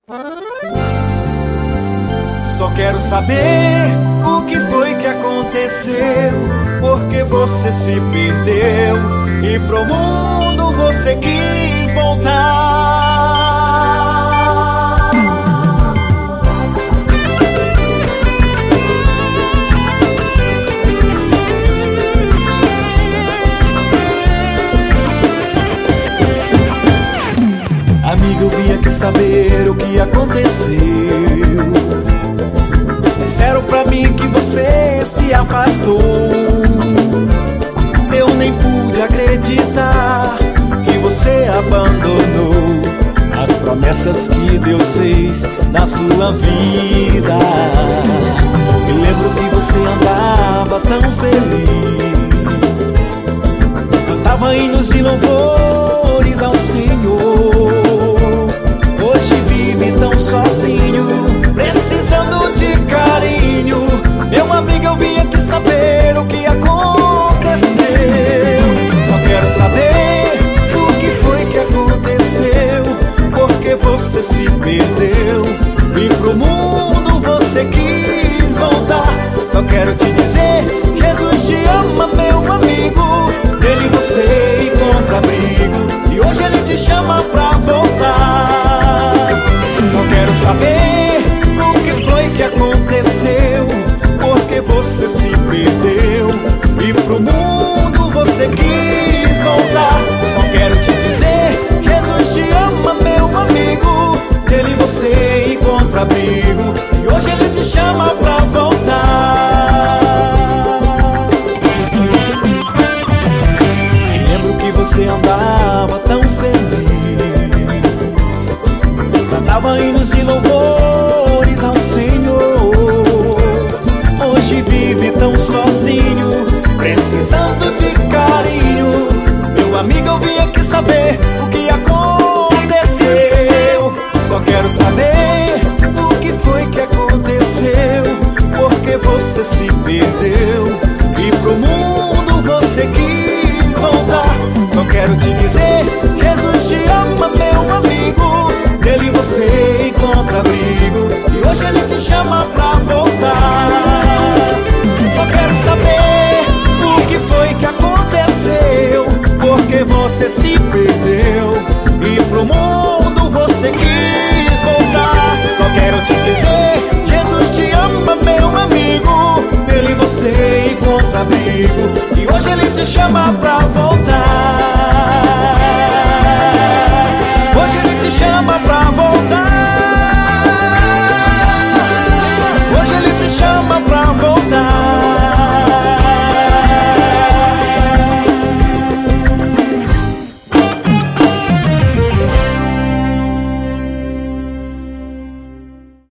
Só quero saber o que foi que aconteceu, porque você se perdeu e pro mundo você quis voltar. Amigo, eu vim aqui saber o que aconteceu. Disseram pra mim que você se afastou. Eu nem pude acreditar que você abandonou as promessas que Deus fez na sua vida. Me lembro que você andava tão feliz, cantava hinos de louvores ao Senhor. Hoje vive tão sozinho, precisando de carinho. Meu amigo, eu vim aqui saber o que aconteceu. Só quero saber o que foi que aconteceu, porque você se perdeu e pro mundo você quis voltar. Só quero te dizer, Jesus te ama, meu amigo. Nele você encontra abrigo e hoje ele te chama pra voltar. Só quero saber o que foi que aconteceu, porque você se perdeu e pro mundo você quis voltar. Só quero te dizer, Jesus te ama, meu amigo. Nele você encontra abrigo e hoje ele te chama pra voltar. Me lembro que você andava tão feliz, cantava hinos de louvores ao Senhor. Hoje vive tão sozinho, precisando de carinho. Meu amigo, eu vim aqui saber o que aconteceu. Só quero saber o que foi que aconteceu, porque você se perdeu e pro mundo você quis voltar. Só quero te dizer, Jesus te ama, meu amigo. Nele você encontra abrigo e hoje ele te chama pra voltar. Só quero saber o que foi que aconteceu, porque você se perdeu e pro mundo você quis voltar. Só quero te dizer, Jesus te ama, meu amigo. Nele você encontra abrigo e hoje ele te chama pra voltar. Hoje ele te chama pra voltar. Hoje ele te chama